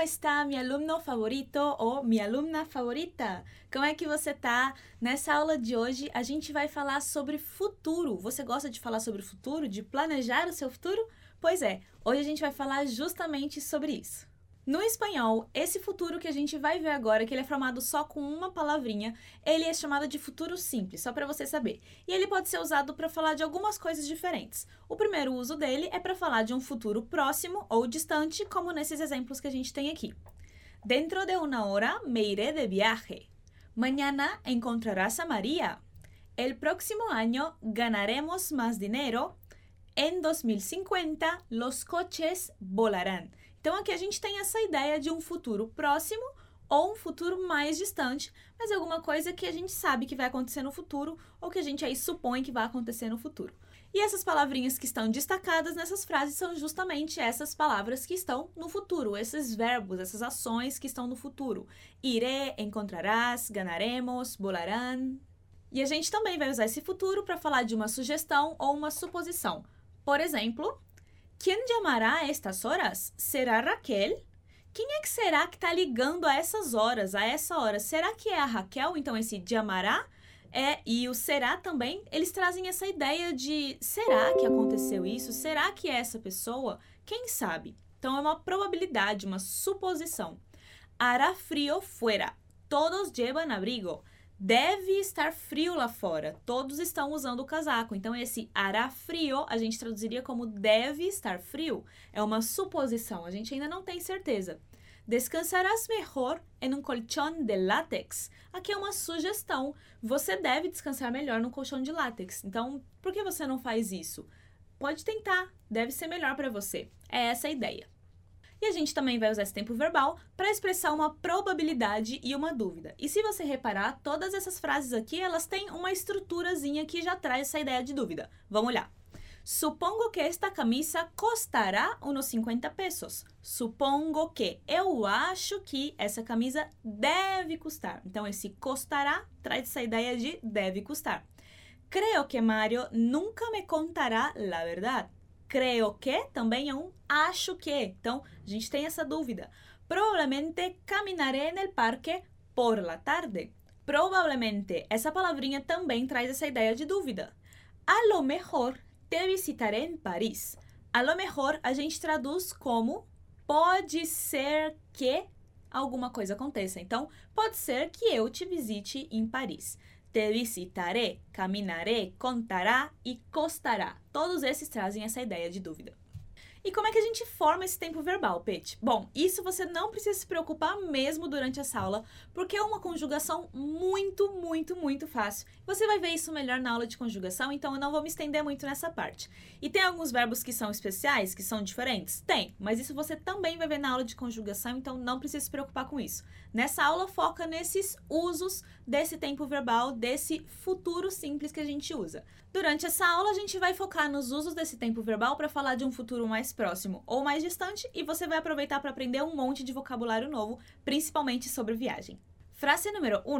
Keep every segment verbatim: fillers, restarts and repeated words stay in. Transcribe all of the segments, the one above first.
está mi alumno favorito ou minha alumna favorita? Como é que você tá? Nessa aula de hoje, a gente vai falar sobre futuro. Você gosta de falar sobre o futuro? De planejar o seu futuro? Pois é, hoje a gente vai falar justamente sobre isso. No espanhol, esse futuro que a gente vai ver agora, que ele é formado só com uma palavrinha, ele é chamado de futuro simples, só para você saber. E ele pode ser usado para falar de algumas coisas diferentes. O primeiro uso dele é para falar de um futuro próximo ou distante, como nesses exemplos que a gente tem aqui. Dentro de una hora me iré de viaje. Mañana encontrarás a María. El próximo año ganaremos más dinero. En dos mil cincuenta, los coches volarán. Então, aqui a gente tem essa ideia de um futuro próximo ou um futuro mais distante, mas é alguma coisa que a gente sabe que vai acontecer no futuro ou que a gente aí supõe que vai acontecer no futuro. E essas palavrinhas que estão destacadas nessas frases são justamente essas palavras que estão no futuro, esses verbos, essas ações que estão no futuro. Iré, encontrarás, ganaremos, volarán. E a gente também vai usar esse futuro para falar de uma sugestão ou uma suposição. Por exemplo, quem chamará a estas horas? Será Raquel? Quem é que será que está ligando a essas horas, a essa hora? Será que é a Raquel? Então, esse chamará é, e o será também, eles trazem essa ideia de será que aconteceu isso? Será que é essa pessoa? Quem sabe? Então, é uma probabilidade, uma suposição. Hará frío fuera. Todos llevan abrigo. Deve estar frio lá fora. Todos estão usando o casaco. Então, esse hará frio, a gente traduziria como deve estar frio. É uma suposição, a gente ainda não tem certeza. Descansarás mejor en un colchón de látex. Aqui é uma sugestão. Você deve descansar melhor num colchão de látex. Então, por que você não faz isso? Pode tentar, deve ser melhor para você. É essa a ideia. E a gente também vai usar esse tempo verbal para expressar uma probabilidade e uma dúvida. E se você reparar, todas essas frases aqui, elas têm uma estruturazinha que já traz essa ideia de dúvida. Vamos olhar. Supongo que esta camisa custará uns cinquenta pesos. Supongo que. Eu acho que essa camisa deve custar. Então, esse custará traz essa ideia de deve custar. Creo que Mario nunca me contará la verdad. Creo que também é um acho que. Então, a gente tem essa dúvida. Provavelmente caminaré en el parque por la tarde. Provavelmente, essa palavrinha também traz essa ideia de dúvida. A lo mejor te visitaré en París. A lo mejor a gente traduz como pode ser que alguma coisa aconteça. Então, pode ser que eu te visite em Paris. Te visitaré, caminaré, contará e costará. Todos esses trazem essa ideia de dúvida. E como é que a gente forma esse tempo verbal, Pete? Bom, isso você não precisa se preocupar mesmo durante essa aula, porque é uma conjugação muito, muito, muito fácil. Você vai ver isso melhor na aula de conjugação, então eu não vou me estender muito nessa parte. E tem alguns verbos que são especiais, que são diferentes? Tem, mas isso você também vai ver na aula de conjugação, então não precisa se preocupar com isso. Nessa aula, foca nesses usos desse tempo verbal, desse futuro simples que a gente usa. Durante essa aula, a gente vai focar nos usos desse tempo verbal para falar de um futuro mais próximo ou mais distante e você vai aproveitar para aprender um monte de vocabulário novo, principalmente sobre viagem. Frase número um.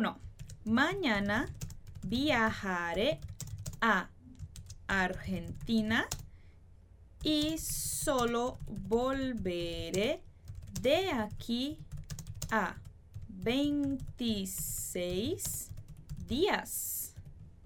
Mañana viajaré a Argentina y solo volveré de aquí a veintiséis días.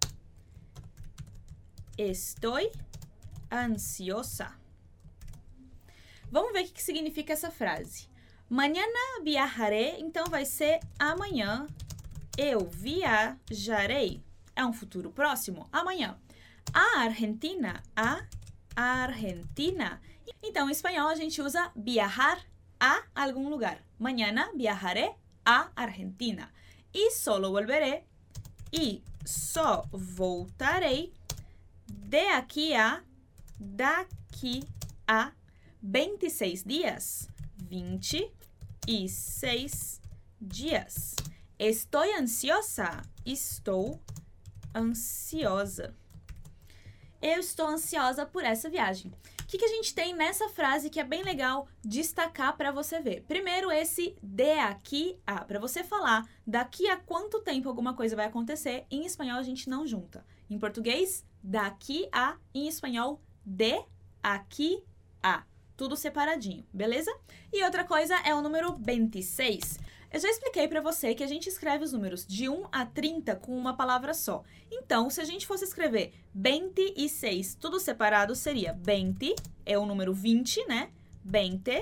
Estoy ansiosa. Vamos ver o que significa essa frase. Mañana viajaré, então vai ser amanhã. Eu viajarei. É um futuro próximo, amanhã. A Argentina, a Argentina. Então, em espanhol, a gente usa viajar a algum lugar. Mañana viajaré a Argentina. E solo volveré. E só voltarei de aqui a, daqui a vinte e seis dias. vinte e seis dias. Estou ansiosa. Estou ansiosa. Eu estou ansiosa por essa viagem. O que, que a gente tem nessa frase que é bem legal destacar para você ver? Primeiro, esse de aqui a. Para você falar daqui a quanto tempo alguma coisa vai acontecer, em espanhol a gente não junta. Em português, daqui a. Em espanhol, de aqui a. tudo separadinho, beleza? E outra coisa é o número vinte e seis. Eu já expliquei para você que a gente escreve os números de um a trinta com uma palavra só. Então, se a gente fosse escrever vinte e seis tudo separado, seria vinte, é o número vinte, né? vinte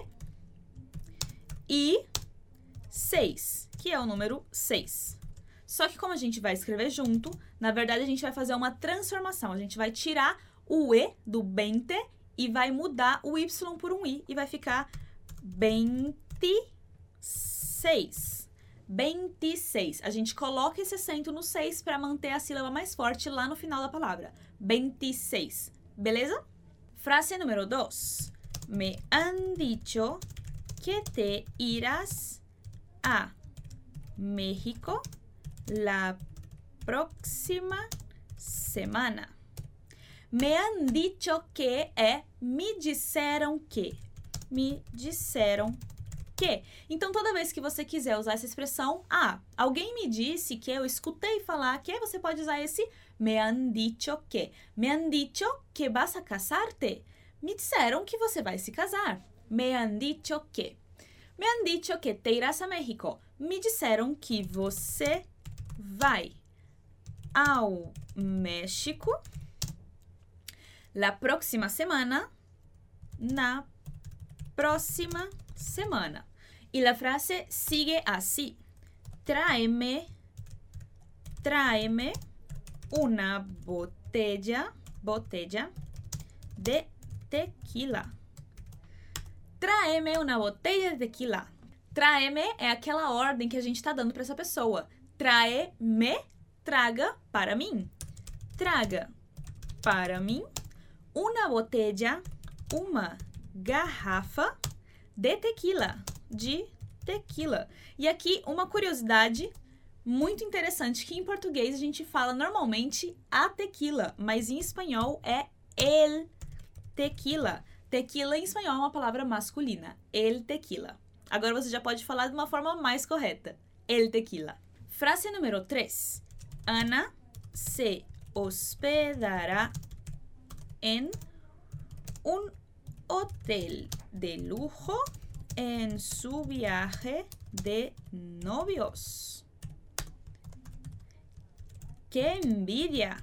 e seis, que é o número seis. Só que como a gente vai escrever junto, na verdade a gente vai fazer uma transformação. A gente vai tirar o E do vinte e vai mudar o Y por um I e vai ficar vinte e seis. vinte e seis. A gente coloca esse acento no seis para manter a sílaba mais forte lá no final da palavra. vinte e seis. Beleza? Frase número dois. Me han dicho que te irás a México la próxima semana. Me han dicho que é me disseram que. Me disseram que. Então, toda vez que você quiser usar essa expressão, ah, alguém me disse que, eu escutei falar que, você pode usar esse me han dicho que. Me han dicho que vas a casarte. Me disseram que você vai se casar. Me han dicho que. Me han dicho que te irás a México. Me disseram que você vai ao México la próxima semana, na próxima semana. Y la frase sigue así. Tráeme, tráeme una botella, botella de tequila. Tráeme una botella de tequila. Tráeme é aquela ordem que a gente está dando para essa pessoa. Tráeme, traga para mim. Traga para mim uma botella, uma garrafa de tequila, de tequila. E aqui uma curiosidade muito interessante, que em português a gente fala normalmente a tequila, mas em espanhol é el tequila. Tequila em espanhol é uma palavra masculina, el tequila. Agora você já pode falar de uma forma mais correta, el tequila. Frase número três. Ana se hospedará en un hotel de lujo en su viaje de novios. ¡Qué envidia!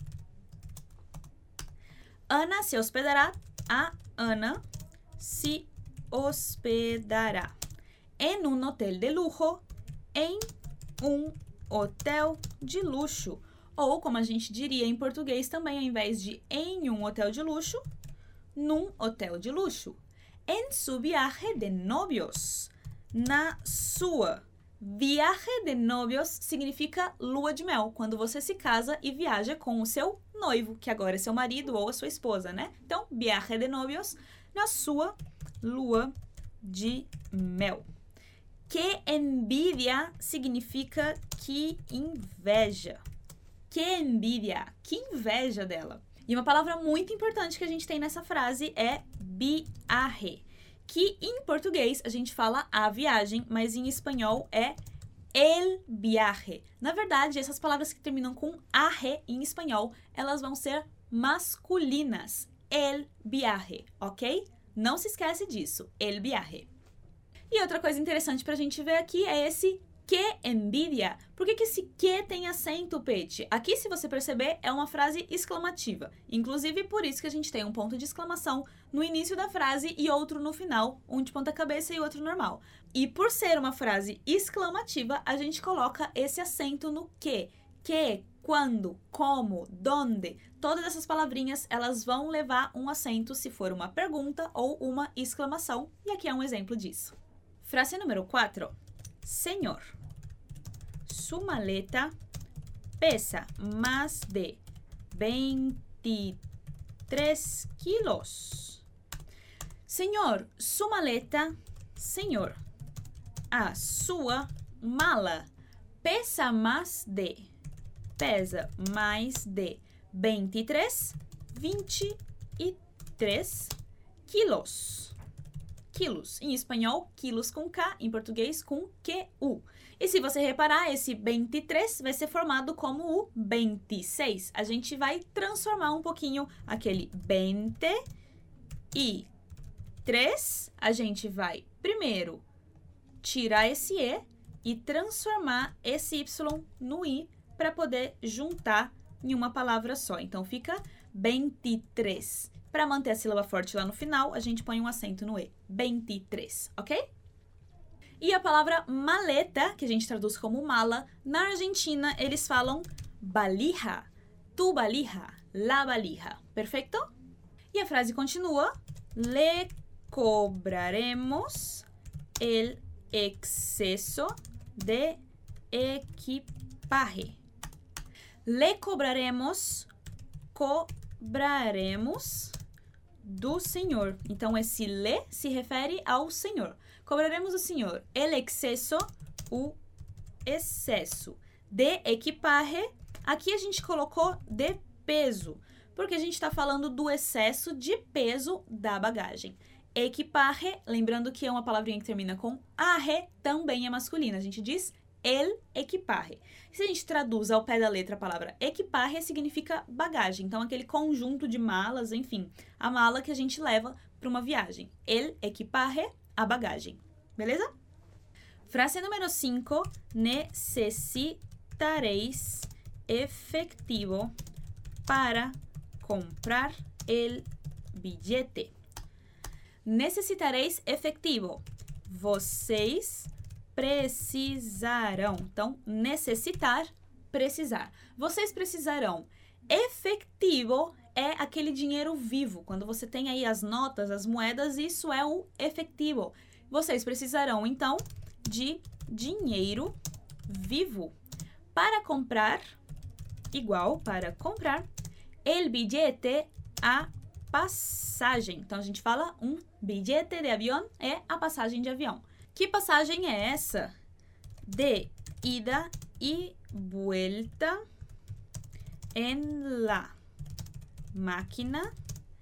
Ana se hospedará. A Ana se hospedará en un hotel de lujo, em um hotel de luxo. Ou, como a gente diria em português também, ao invés de em um hotel de luxo, num hotel de luxo. En su viaje de novios. Na sua. Viaje de novios significa lua de mel, quando você se casa e viaja com o seu noivo, que agora é seu marido ou a sua esposa, né? Então, viaje de novios, na sua lua de mel. Que envidia significa que inveja. Que envidia, que inveja dela. E uma palavra muito importante que a gente tem nessa frase é viaje, que em português a gente fala a viagem, mas em espanhol é el viaje. Na verdade, essas palavras que terminam com aje em espanhol, elas vão ser masculinas. El viaje, ok? Não se esquece disso, el viaje. E outra coisa interessante pra gente ver aqui é esse que envidia. Por que que esse que tem acento, Pete? Aqui, se você perceber, é uma frase exclamativa. Inclusive, por isso que a gente tem um ponto de exclamação no início da frase e outro no final, um de ponta cabeça e outro normal. E por ser uma frase exclamativa, a gente coloca esse acento no que. Que, quando, como, donde. Todas essas palavrinhas, elas vão levar um acento se for uma pergunta ou uma exclamação. E aqui é um exemplo disso. Frase número quatro. Señor, su maleta pesa más de veintitrés kilos. Señor, su maleta, senhor, a sua mala pesa mais de, pesa mais de vinte e três, vinte e três quilos. Quilos. Em espanhol, quilos com K, em português com Q U. E se você reparar, esse vinte e três vai ser formado como o vinte e seis. A gente vai transformar um pouquinho aquele vinte e três, a gente vai primeiro tirar esse E e transformar esse Y no I para poder juntar em uma palavra só. Então, fica veintitrés. Para manter a sílaba forte lá no final, a gente põe um acento no E. veintitrés, ok? E a palavra maleta, que a gente traduz como mala, na Argentina eles falam valija, tu valija, la valija. Perfeito? E a frase continua. Le cobraremos el exceso de equipaje. Le cobraremos, cobraremos do senhor. Então, esse le se refere ao senhor. Cobraremos do senhor el exceso, o excesso. De equipaje, aqui a gente colocou de peso, porque a gente está falando do excesso de peso da bagagem. Equipaje, lembrando que é uma palavrinha que termina com arre, também é masculina. A gente diz el equipaje. Se a gente traduz ao pé da letra a palavra equipaje, significa bagagem. Então, aquele conjunto de malas, enfim, a mala que a gente leva para uma viagem. El equipaje, a bagagem. Beleza? Frase número cinco. Necesitaréis efectivo para comprar el billete. Necessitareis efetivo. Vocês precisarão. Então, necessitar, precisar. Vocês precisarão. Efetivo é aquele dinheiro vivo. Quando você tem aí as notas, as moedas, isso é o efetivo. Vocês precisarão, então, de dinheiro vivo. Para comprar, igual para comprar, el billete, a passagem. Então, a gente fala um billete de avião é a passagem de avião. Que passagem é essa? De ida y vuelta en la máquina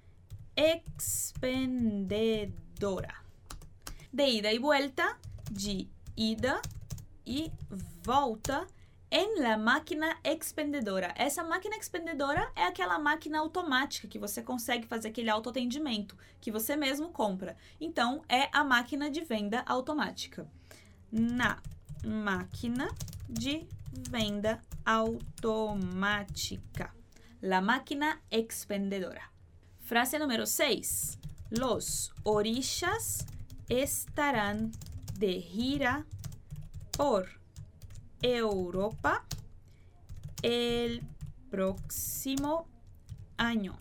expendedora. De ida y vuelta, de ida e volta em la máquina expendedora. Essa máquina expendedora é aquela máquina automática que você consegue fazer aquele autoatendimento, que você mesmo compra. Então, é a máquina de venda automática. Na máquina de venda automática. La máquina expendedora. Frase número seis. Los orishas estarán de gira por Europa el próximo año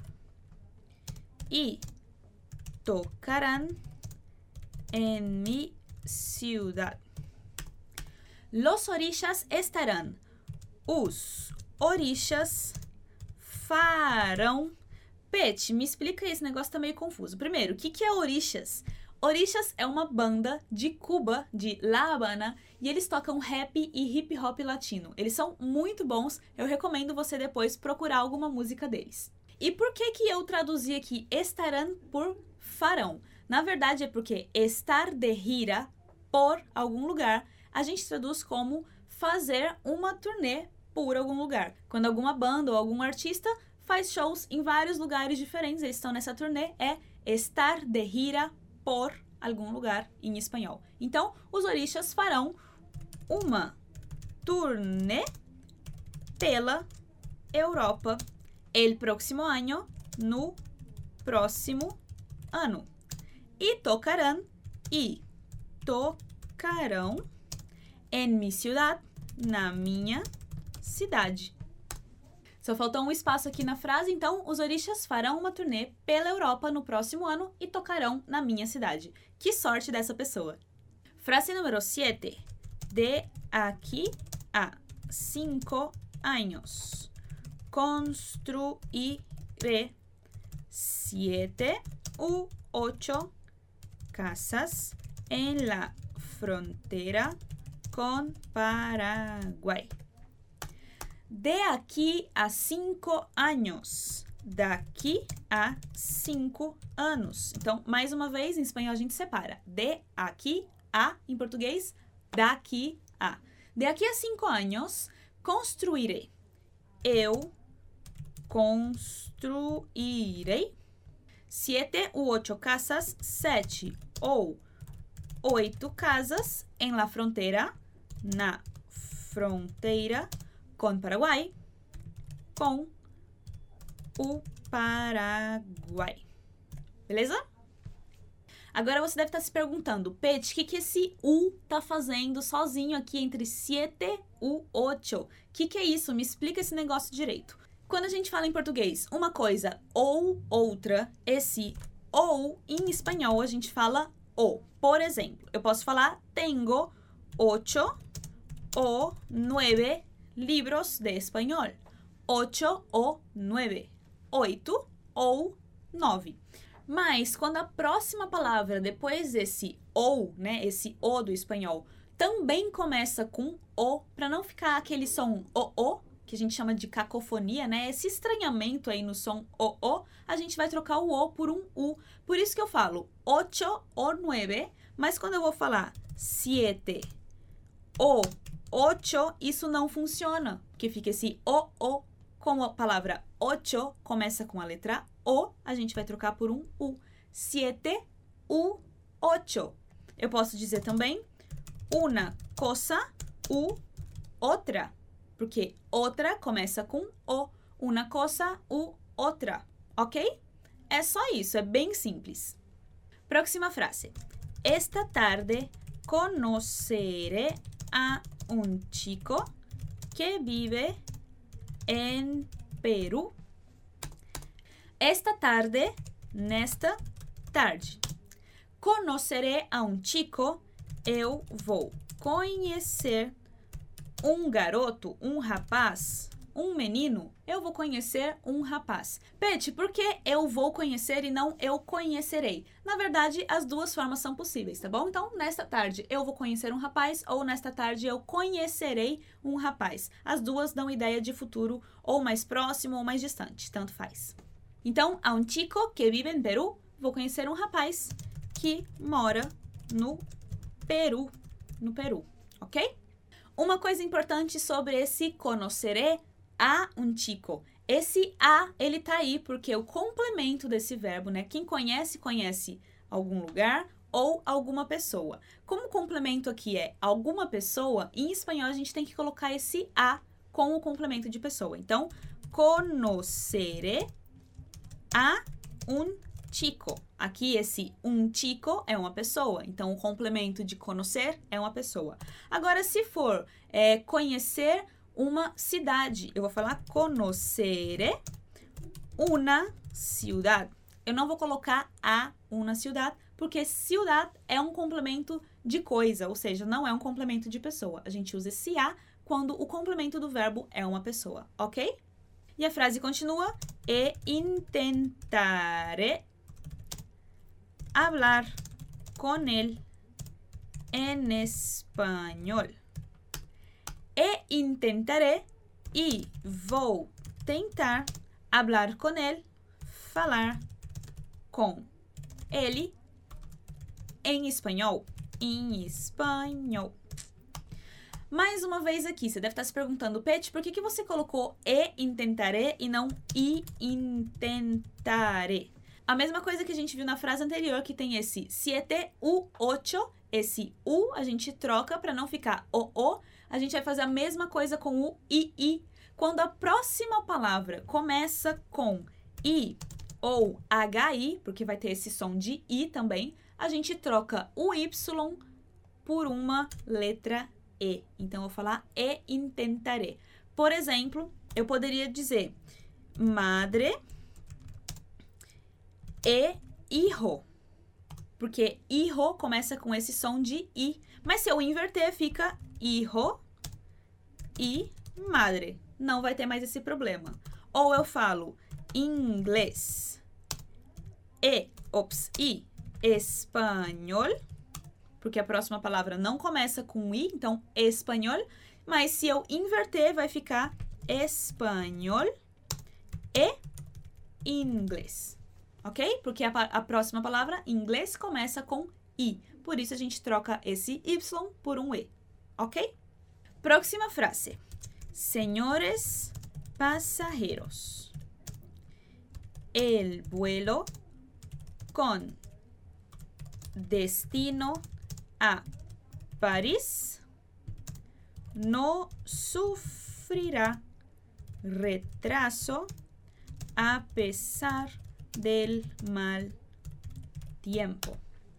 y tocarán en mi ciudad. Los orishas estarán. Os orishas farão. Pet, me explica esse negócio, tá meio confuso. Primeiro, o que, que é orishas? Orishas é uma banda de Cuba, de La Habana, e eles tocam rap e hip hop latino. Eles são muito bons, eu recomendo você depois procurar alguma música deles. E por que que eu traduzi aqui estarão por farão? Na verdade é porque estar de gira por algum lugar, a gente traduz como fazer uma turnê por algum lugar. Quando alguma banda ou algum artista faz shows em vários lugares diferentes, eles estão nessa turnê, é estar de gira por algum lugar em espanhol. Então, os orishas farão uma turnê pela Europa el próximo año, no próximo ano. E tocarão, e tocarão en mi ciudad, na minha cidade. Só faltou um espaço aqui na frase, então os orishas farão uma turnê pela Europa no próximo ano e tocarão na minha cidade. Que sorte dessa pessoa! Frase número sete. De aqui a cinco años construiré siete u ocho casas en la frontera con Paraguay. De aqui a cinco anos. Daqui a cinco anos. Então, mais uma vez, em espanhol a gente separa. De aqui a, em português, daqui a. De aqui a cinco anos, construirei. Eu construirei siete u ocho casas, sete ou oito casas em la frontera, na fronteira com Paraguai, com o Paraguai. Beleza? Agora você deve estar se perguntando, Pet, o que, que esse U tá fazendo sozinho aqui entre siete u ocho? O que, que é isso? Me explica esse negócio direito. Quando a gente fala em português uma coisa ou outra, esse ou em espanhol a gente fala o. Por exemplo, eu posso falar tengo ocho o nueve libros de espanhol. Ocho ou nueve. Oito ou nove. Mas quando a próxima palavra, depois desse ou, né, esse o do espanhol, também começa com o, para não ficar aquele som o, o, que a gente chama de cacofonia, né, esse estranhamento aí no som o, o, a gente vai trocar o o por um u. Por isso que eu falo ocho ou nueve, mas quando eu vou falar siete ou ocho, isso não funciona, porque fica esse o, o. Como a palavra ocho começa com a letra O, a gente vai trocar por um U. Siete u ocho. Eu posso dizer também una cosa u otra, porque outra começa com O. Una cosa u otra, ok? É só isso, é bem simples. Próxima frase. Esta tarde conoceré a un chico que vive em Peru. Esta tarde, nesta tarde. Conoceré a um chico, eu vou conhecer um garoto, um rapaz, um menino. Eu vou conhecer um rapaz. Pet, por que eu vou conhecer e não eu conhecerei? Na verdade, as duas formas são possíveis, tá bom? Então, nesta tarde eu vou conhecer um rapaz ou nesta tarde eu conhecerei um rapaz. As duas dão ideia de futuro ou mais próximo ou mais distante, tanto faz. Então, a um chico que vive em Peru, vou conhecer um rapaz que mora no Peru, no Peru, ok? Uma coisa importante sobre esse conoceré a um chico. Esse a, ele tá aí porque o complemento desse verbo, né? Quem conhece, conhece algum lugar ou alguma pessoa. Como o complemento aqui é alguma pessoa, em espanhol a gente tem que colocar esse a com o complemento de pessoa. Então, conoceré a un chico. Aqui esse un chico é uma pessoa, então o complemento de conhecer é uma pessoa. Agora, se for é, conhecer uma cidade, eu vou falar conoceré una ciudad. Eu não vou colocar a una ciudad, porque ciudad é um complemento de coisa, ou seja, não é um complemento de pessoa. A gente usa esse a quando o complemento do verbo é uma pessoa, ok? E a frase continua, e intentaré hablar con él en español. E intentaré, e vou tentar hablar com ele, falar com ele em espanhol. Em espanhol. Mais uma vez aqui, você deve estar se perguntando, Pet, por que, que você colocou e intentaré e não i intentaré? A mesma coisa que a gente viu na frase anterior, que tem esse siete u ocho, esse u a gente troca para não ficar o o, a gente vai fazer a mesma coisa com o i i. Quando a próxima palavra começa com i ou hi, porque vai ter esse som de i também, a gente troca o y por uma letra e. Então, eu vou falar e intentaré. Por exemplo, eu poderia dizer madre e hijo, porque hijo começa com esse som de i. Mas se eu inverter, fica hijo e madre. Não vai ter mais esse problema. Ou eu falo inglês e, ops, e espanhol, porque a próxima palavra não começa com i, então espanhol. Mas se eu inverter, vai ficar espanhol e inglês. Ok? Porque a, a próxima palavra, inglês, começa com i. Por isso, a gente troca esse y por um e. Ok? Próxima frase. Señores pasajeros, el vuelo con destino a París no sufrirá retraso a pesar del mal tiempo.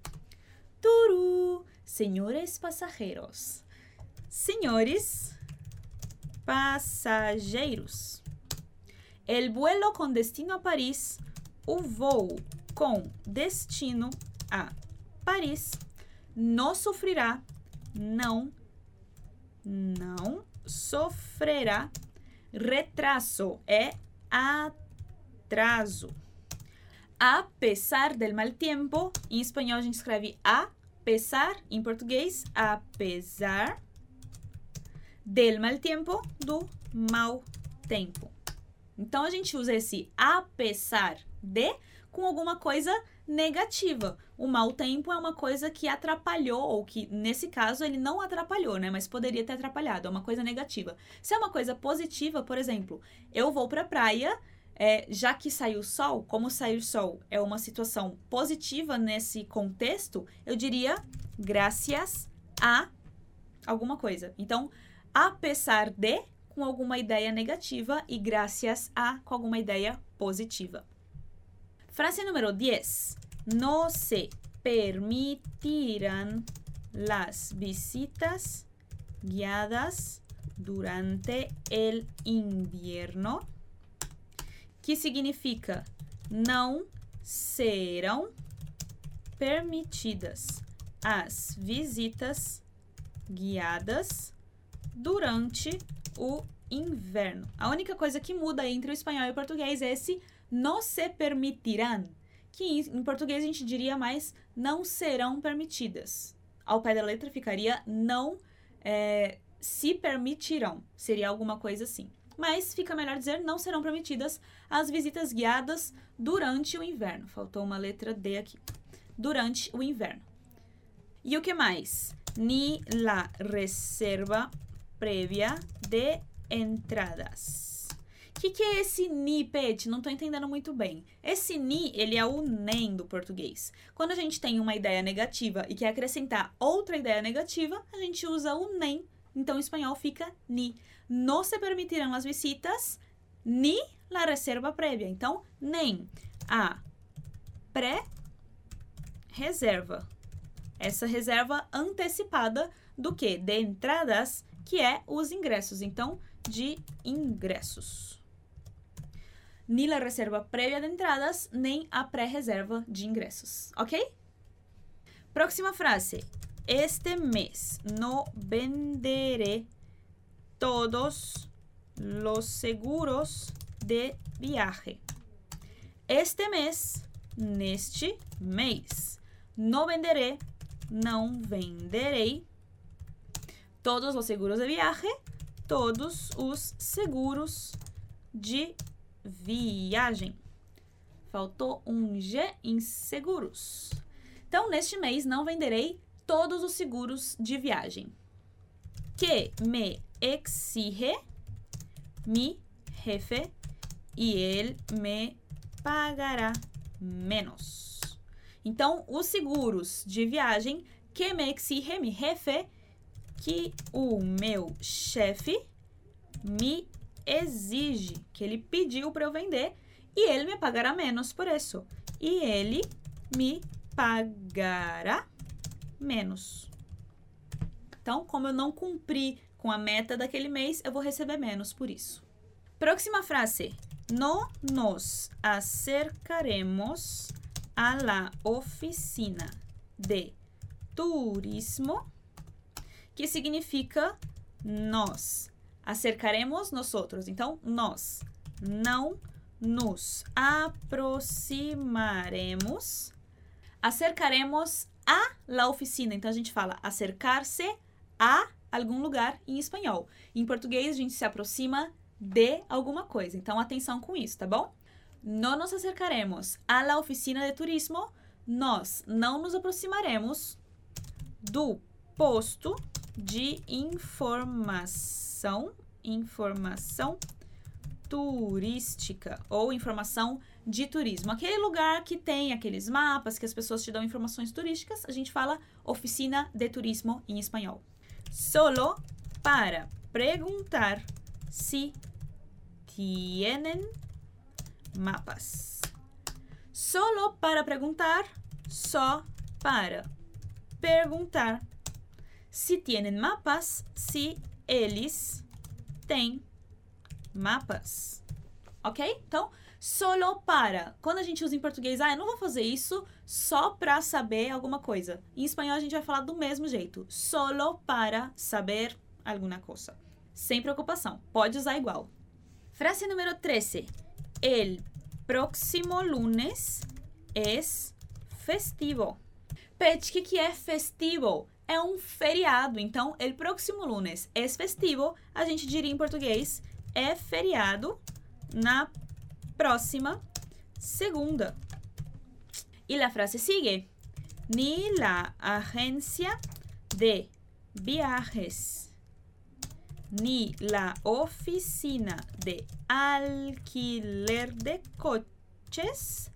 Turú, señores pasajeros. Señores passageiros. El vuelo con destino a París, o voo com destino a Paris, não sofrerá, não, não sofrerá retraso, é atraso. A pesar del mal tiempo, em espanhol a gente escreve a pesar, em português, apesar del mal tiempo, do mau tempo. Então, a gente usa esse apesar de com alguma coisa negativa. O mau tempo é uma coisa que atrapalhou, ou que, nesse caso, ele não atrapalhou, né? Mas poderia ter atrapalhado, é uma coisa negativa. Se é uma coisa positiva, por exemplo, eu vou pra praia, é, já que saiu sol, como sair sol é uma situação positiva nesse contexto, eu diria gracias a alguma coisa. Então, apesar de, com alguma ideia negativa, e gracias a, com alguma ideia positiva. Frase número dez. No se permitirán las visitas guiadas durante el invierno, que significa não serão permitidas as visitas guiadas durante o inverno. A única coisa que muda entre o espanhol e o português é esse no se permitirán, que em português a gente diria mais não serão permitidas. Ao pé da letra ficaria não é, se permitirão, seria alguma coisa assim. Mas fica melhor dizer não serão permitidas as visitas guiadas durante o inverno. Faltou uma letra D aqui. Durante o inverno. E o que mais? Ni la reserva prévia de entradas. O que, que é esse ni, Pet? Não estou entendendo muito bem. Esse ni, ele é o nem do português. Quando a gente tem uma ideia negativa e quer acrescentar outra ideia negativa, a gente usa o nem. Então, em espanhol fica ni. No se permitirão as visitas, ni la reserva prévia. Então, nem a pré-reserva. Essa reserva antecipada do quê? De entradas, que é os ingressos. Então, de ingressos. Ni la reserva prévia de entradas, nem a pré-reserva de ingressos. Ok? Próxima frase. Este mês no venderé todos los seguros de viaje. Este mês, neste mês, no venderé, não venderei, todos os seguros de viaje, todos os seguros de viagem. Faltou um G em seguros. Então, neste mês, não venderei todos os seguros de viagem. Que me exige mi jefe e ele me pagará menos. Então, os seguros de viagem que me exige mi jefe, que o meu chefe me exige, que ele pediu para eu vender, e ele me pagará menos por isso. E ele me pagará menos. Então, como eu não cumpri com a meta daquele mês, eu vou receber menos por isso. Próxima frase. No nos acercaremos a la oficina de turismo, que significa nós. Acercaremos nós outros. Então, nós não nos aproximaremos. Acercaremos a la oficina. Então, a gente fala acercar-se a algum lugar em espanhol. Em português, a gente se aproxima de alguma coisa. Então, atenção com isso, tá bom? No nos acercaremos a la oficina de turismo. Nós não nos aproximaremos do posto de informação, informação turística ou informação de turismo. Aquele lugar que tem aqueles mapas, que as pessoas te dão informações turísticas, a gente fala oficina de turismo em espanhol. Solo para perguntar si tienen mapas. Solo para perguntar, só para perguntar se tienen mapas, se eles têm mapas. Ok? Então, solo para. Quando a gente usa em português, ah, eu não vou fazer isso só para saber alguma coisa. Em espanhol, a gente vai falar do mesmo jeito. Solo para saber alguma coisa. Sem preocupação. Pode usar igual. Frase número treze. El próximo lunes es festivo. Pet, o que, que é festivo? É um feriado. Então, el próximo lunes es festivo. A gente diria em português, é feriado na próxima segunda. E a frase sigue. Ni la agencia de viajes ni la oficina de alquiler de coches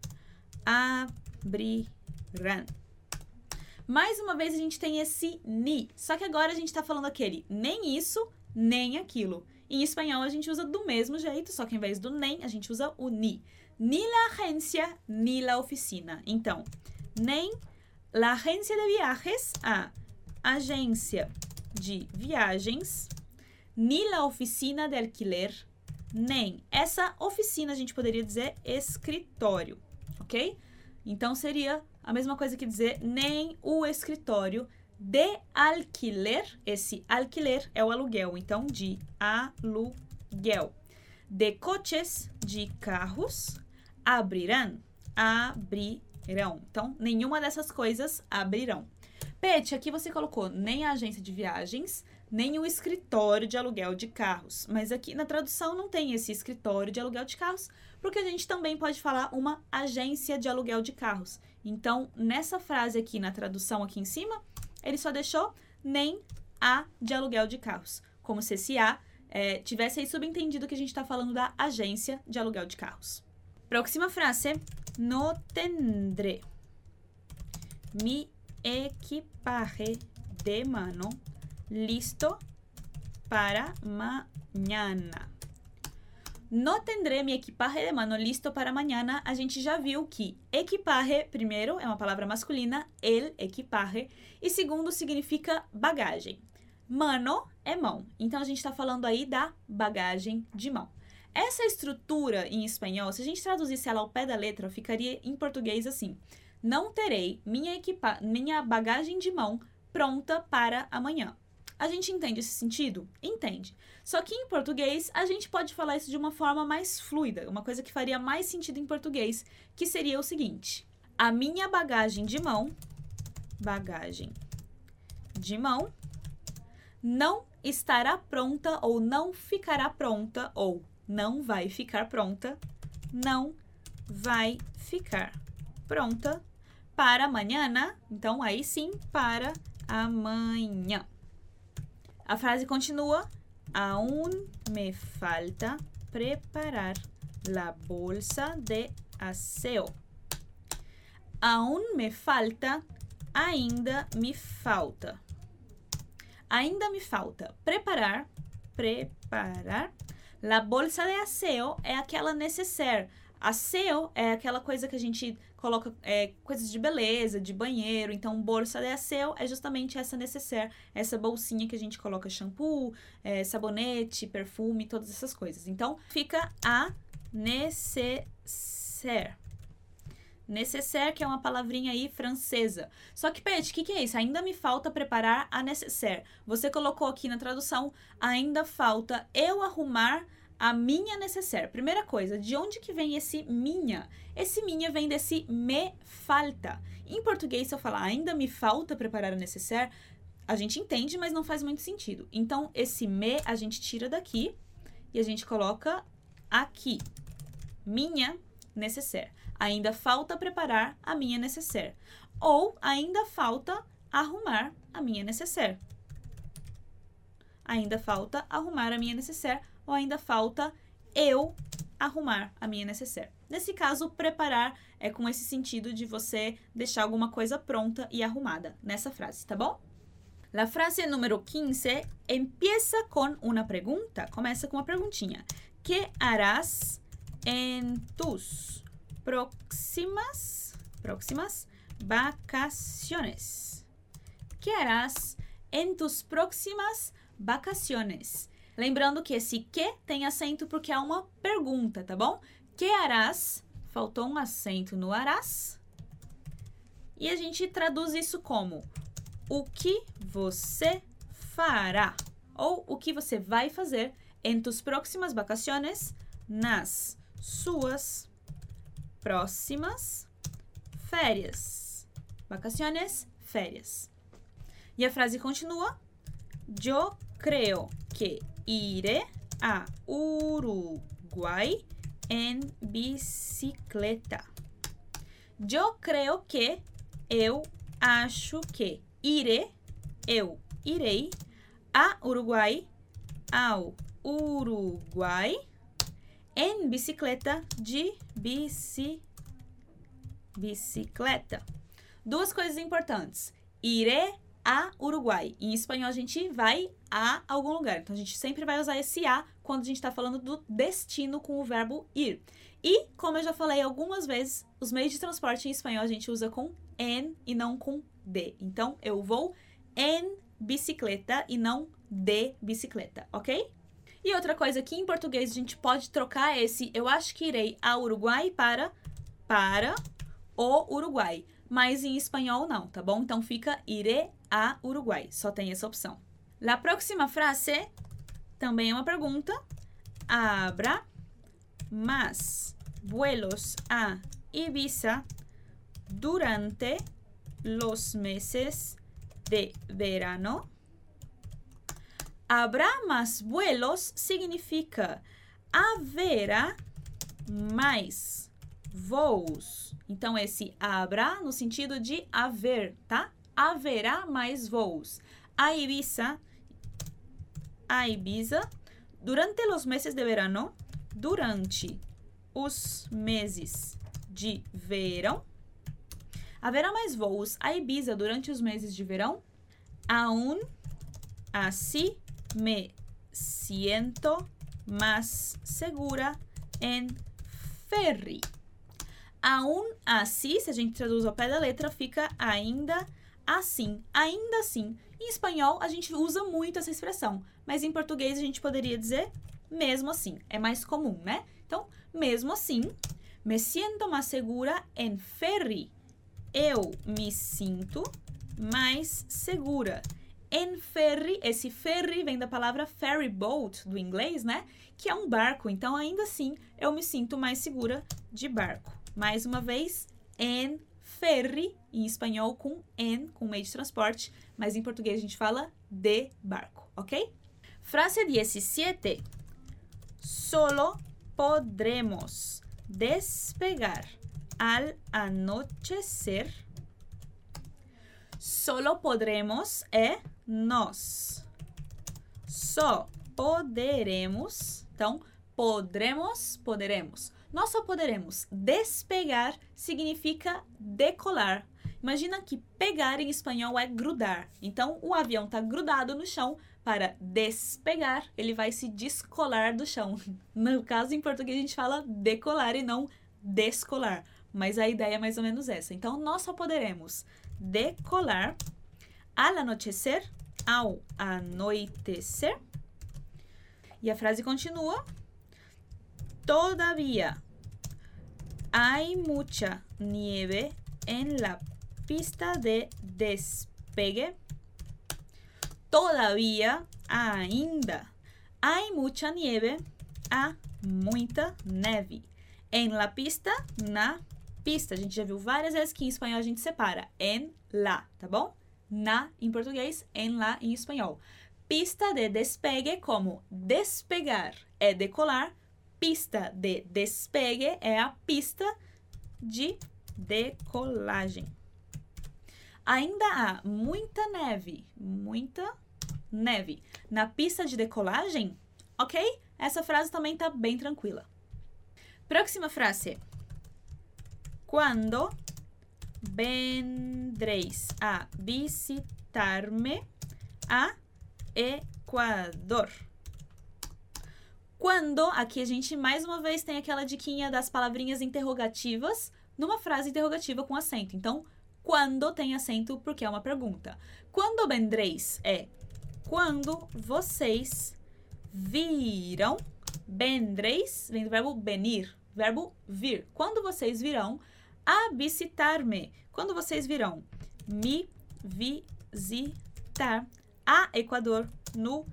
abrirán. Mais uma vez a gente tem esse ni, só que agora a gente está falando aquele nem isso, nem aquilo. Em espanhol a gente usa do mesmo jeito, só que em vez do nem, a gente usa o ni. Ni la agencia, ni la oficina. Então, nem la agencia de viajes, a agência de viagens, ni la oficina de alquiler, nem. Essa oficina a gente poderia dizer escritório, ok? Então, seria a mesma coisa que dizer nem o escritório de alquiler. Esse alquiler é o aluguel, então, de aluguel. De coches, de carros, abrirão, abrirão. Então, nenhuma dessas coisas abrirão. Pet, aqui você colocou nem a agência de viagens, nem o escritório de aluguel de carros. Mas aqui na tradução não tem esse escritório de aluguel de carros, porque a gente também pode falar uma agência de aluguel de carros. Então, nessa frase aqui, na tradução aqui em cima, ele só deixou nem a de aluguel de carros. Como se esse a é, tivesse aí subentendido que a gente está falando da agência de aluguel de carros. Próxima frase. No tendré mi equipaje de mano listo para mañana. No tendré mi equipaje de mano listo para mañana. A gente já viu que equipaje, primeiro, é uma palavra masculina, el equipaje, e segundo, significa bagagem. Mano é mão. Então, a gente está falando aí da bagagem de mão. Essa estrutura em espanhol, se a gente traduzisse ela ao pé da letra, ficaria em português assim. Não terei minha, equipa minha bagagem de mão pronta para amanhã. A gente entende esse sentido? Entende. Só que em português, a gente pode falar isso de uma forma mais fluida, uma coisa que faria mais sentido em português, que seria o seguinte. A minha bagagem de mão, bagagem de mão, não estará pronta ou não ficará pronta ou não vai ficar pronta, não vai ficar pronta para amanhã, então aí sim, para amanhã. A frase continua, aún me falta preparar la bolsa de aseo. Aún me falta, ainda me falta. Ainda me falta preparar, preparar. La bolsa de aseo é aquela nécessaire. Aseo é aquela coisa que a gente coloca, é, coisas de beleza, de banheiro. Então, bolsa de aseo é justamente essa nécessaire, essa bolsinha que a gente coloca shampoo, é, sabonete, perfume, todas essas coisas. Então, fica a nécessaire. Nécessaire, que é uma palavrinha aí francesa. Só que, Pet, o que, que é isso? Ainda me falta preparar a nécessaire. Você colocou aqui na tradução, ainda falta eu arrumar a minha nécessaire. Primeira coisa, de onde que vem esse minha? Esse minha vem desse me falta. Em português, se eu falar ainda me falta preparar a nécessaire, a gente entende, mas não faz muito sentido. Então, esse me a gente tira daqui e a gente coloca aqui. Minha nécessaire. Ainda falta preparar a minha nécessaire. Ou ainda falta arrumar a minha nécessaire. Ainda falta arrumar a minha nécessaire. Ou ainda falta eu arrumar a minha necessaire. Nesse caso, preparar é com esse sentido de você deixar alguma coisa pronta e arrumada nessa frase, tá bom? La frase número quince empieza con una pregunta. Começa com uma perguntinha. ¿Qué harás en tus próximas, próximas vacaciones? ¿Qué harás en tus próximas vacaciones? Lembrando que esse que tem acento porque é uma pergunta, tá bom? Que harás? Faltou um acento no harás. E a gente traduz isso como o que você fará ou o que você vai fazer em tus próximas vacaciones, nas suas próximas férias. Vacaciones, férias. E a frase continua. Yo creo que iré a Uruguay en bicicleta. Yo creo que, eu acho que, iré, eu irei, a Uruguay, ao Uruguai, em bicicleta, de bici, bicicleta. Duas coisas importantes. Iré a Uruguai. Em espanhol, a gente vai a algum lugar. Então, a gente sempre vai usar esse a quando a gente está falando do destino com o verbo ir. E, como eu já falei algumas vezes, os meios de transporte em espanhol a gente usa com en e não com de. Então, eu vou em bicicleta e não de bicicleta, ok? E outra coisa que em português a gente pode trocar esse eu acho que irei ao Uruguai para para o Uruguai. Mas em espanhol não, tá bom? Então fica iré a Uruguai. Só tem essa opção. La próxima frase também é uma pergunta. Habrá más vuelos a Ibiza durante los meses de verano? Habrá más vuelos significa haverá mais voos. Então, esse habrá no sentido de haver, tá? Haverá mais voos. A Ibiza, a Ibiza, durante os meses de verano, durante os meses de verão, haverá mais voos a Ibiza durante os meses de verão? Aún así me siento más segura en ferry. Aún assim, se a gente traduz ao pé da letra, fica ainda assim. Ainda assim. Em espanhol, a gente usa muito essa expressão, mas em português a gente poderia dizer mesmo assim. É mais comum, né? Então, mesmo assim, me siento más segura en ferry. Eu me sinto mais segura. En ferry, esse ferry vem da palavra ferry boat, do inglês, né? Que é um barco. Então, ainda assim, eu me sinto mais segura de barco. Mais uma vez, en ferry, em espanhol com en, com meio de transporte, mas em português a gente fala de barco, ok? Frase diecisiete. Solo podremos despegar al anochecer. Solo podremos é nós. Só poderemos, então, podremos, poderemos. Nós só poderemos. Despegar significa decolar. Imagina que pegar em espanhol é grudar. Então, o avião está grudado no chão. Para despegar, ele vai se descolar do chão. No caso, em português, a gente fala decolar e não descolar. Mas a ideia é mais ou menos essa. Então, nós só poderemos decolar al anochecer, ao anoitecer. E a frase continua. Todavía hay mucha nieve en la pista de despegue. Todavía, ainda, hay mucha nieve, há muita neve. En la pista, na pista. A gente já viu várias vezes que em espanhol a gente separa. En la, tá bom? Na em português, en la em espanhol. Pista de despegue, como despegar é decolar. Pista de despegue é a pista de decolagem. Ainda há muita neve, muita neve na pista de decolagem, ok? essa frase também tá bem tranquila. Próxima frase. Quando vendréis a visitar-me a Equador? Quando, aqui a gente mais uma vez tem aquela diquinha das palavrinhas interrogativas numa frase interrogativa com acento. Então, quando tem acento porque é uma pergunta. Quando vendréis é quando vocês virão. Vendréis, vem do verbo venir, verbo vir. Quando vocês virão a visitar-me. Quando vocês virão me visitar a Equador, no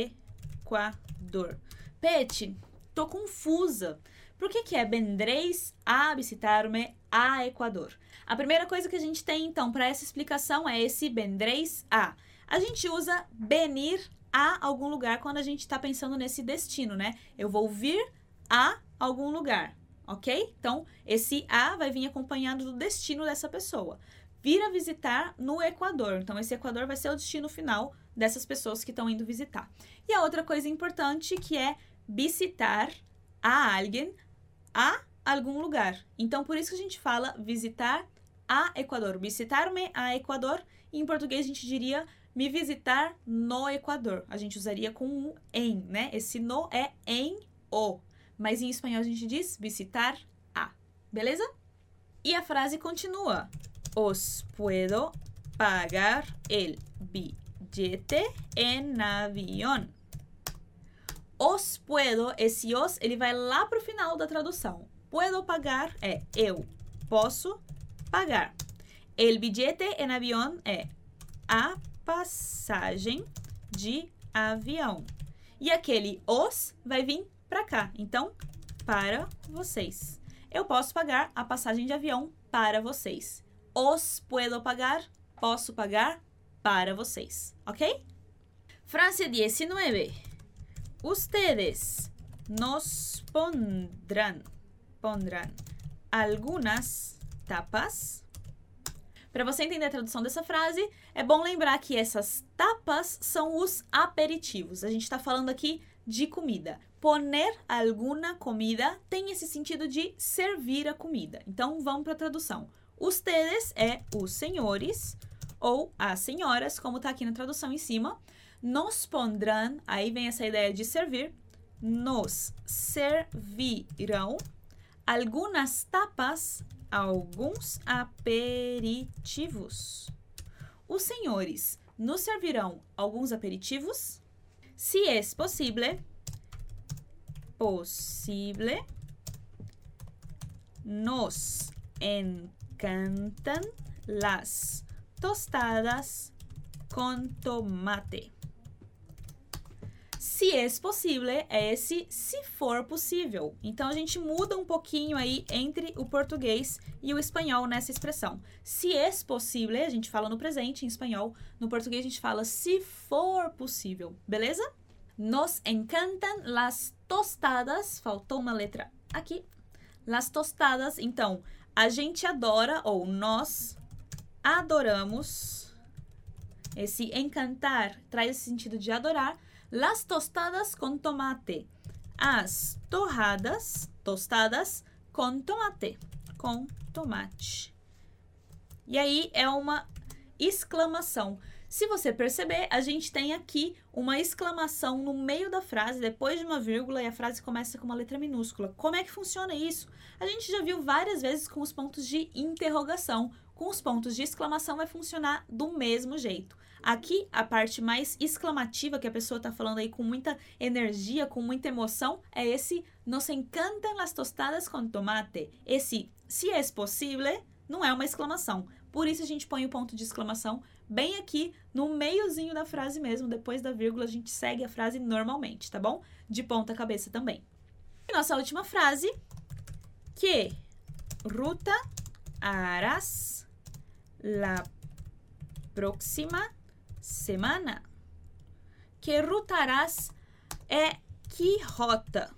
Equador. Pet, tô confusa. Por que que é vendréis a visitar-me a Equador? A primeira coisa que a gente tem, então, para essa explicação é esse vendréis a. A gente usa venir a algum lugar quando a gente está pensando nesse destino, né? Eu vou vir a algum lugar, ok? Então, esse a vai vir acompanhado do destino dessa pessoa. Vir a visitar no Equador. Então, esse Equador vai ser o destino final dessas pessoas que estão indo visitar. E a outra coisa importante que é visitar a alguém a algum lugar. Então, por isso que a gente fala visitar a Equador. Visitar-me a Equador. E em português a gente diria me visitar no Equador. A gente usaria com um em, né? Esse no é em o. Mas em espanhol a gente diz visitar a. Beleza? E a frase continua. Os puedo pagar el billete en avión. Os puedo, esse os, ele vai lá pro final da tradução. Puedo pagar é eu posso pagar. El billete en avión é a passagem de avião. E aquele os vai vir para cá. Então, para vocês. Eu posso pagar a passagem de avião para vocês. Os puedo pagar, posso pagar para vocês. Ok? Frase diecinueve. Ustedes nos pondrán, pondrán algunas tapas. Para você entender a tradução dessa frase, é bom lembrar que essas tapas são os aperitivos. A gente está falando aqui de comida. Poner alguna comida tem esse sentido de servir a comida. Então, vamos para a tradução. Ustedes é os senhores ou as senhoras, como está aqui na tradução em cima. Nos pondrán, aí vem essa ideia de servir. Nos servirão algunas tapas, alguns aperitivos. Os senhores nos servirão alguns aperitivos? Se é possível, possível, nos encantan las tostadas con tomate. Se é possível, é esse se for possível. Então, a gente muda um pouquinho aí entre o português e o espanhol nessa expressão. Se é possível, a gente fala no presente em espanhol. No português, a gente fala se for possível. Beleza? Nos encantan las tostadas. Faltou uma letra aqui. Las tostadas. Então, a gente adora ou nós adoramos. Esse encantar traz esse sentido de adorar. Las tostadas con tomate. As torradas, tostadas, com tomate. Com tomate. E aí é uma exclamação. Se você perceber, a gente tem aqui uma exclamação no meio da frase, depois de uma vírgula, e a frase começa com uma letra minúscula. Como é que funciona isso? A gente já viu várias vezes com os pontos de interrogação. Com os pontos de exclamação vai funcionar do mesmo jeito. Aqui, a parte mais exclamativa, que a pessoa está falando aí com muita energia, com muita emoção, é esse nos encantan las tostadas con tomate. Esse se é possível não é uma exclamação. Por isso a gente põe o ponto de exclamação bem aqui no meiozinho da frase mesmo. Depois da vírgula a gente segue a frase normalmente, tá bom? De ponta cabeça também. E nossa última frase. Que ruta harás la próxima semana? Que ruta harás é que rota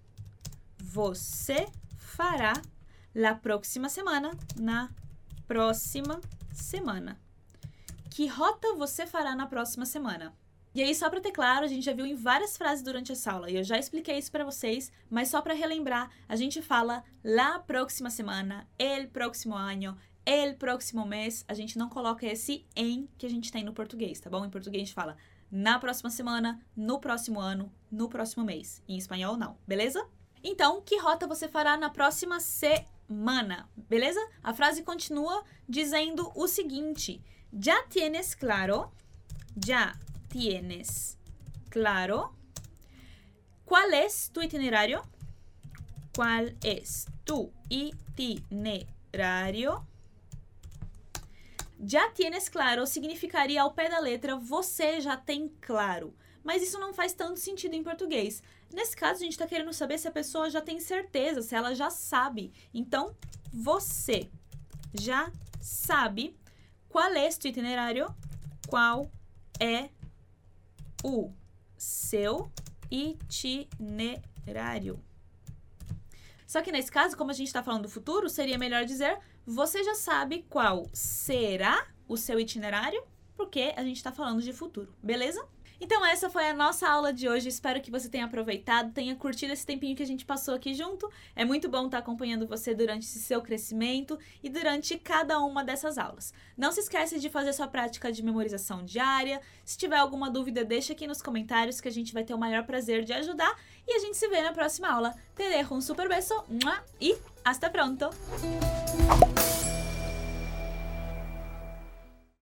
você fará la próxima semana, na próxima semana. Que rota você fará na próxima semana? E aí, só para ter claro, a gente já viu em várias frases durante essa aula, e eu já expliquei isso para vocês, mas só para relembrar, a gente fala la próxima semana, el próximo año, el próximo mês, a gente não coloca esse em que a gente tem no português, tá bom? Em português a gente fala na próxima semana, no próximo ano, no próximo mês. Em espanhol, não, beleza? Então, que rota você fará na próxima semana, beleza? A frase continua dizendo o seguinte: ¿Ya tienes claro? ¿Ya tienes claro? ¿Cuál es tu itinerario? ¿Cuál es tu itinerario? Já tienes claro significaria ao pé da letra você já tem claro, mas isso não faz tanto sentido em português. Nesse caso, a gente está querendo saber se a pessoa já tem certeza, se ela já sabe. Então, você já sabe qual é o itinerário? Qual é o seu itinerário? Só que nesse caso, como a gente está falando do futuro, seria melhor dizer você já sabe qual será o seu itinerário, porque a gente está falando de futuro, beleza? Então essa foi a nossa aula de hoje, espero que você tenha aproveitado, tenha curtido esse tempinho que a gente passou aqui junto. É muito bom estar acompanhando você durante esse seu crescimento e durante cada uma dessas aulas. Não se esquece de fazer sua prática de memorização diária. Se tiver alguma dúvida, deixa aqui nos comentários que a gente vai ter o maior prazer de ajudar. E a gente se vê na próxima aula. Te dejo um super beijo e hasta pronto!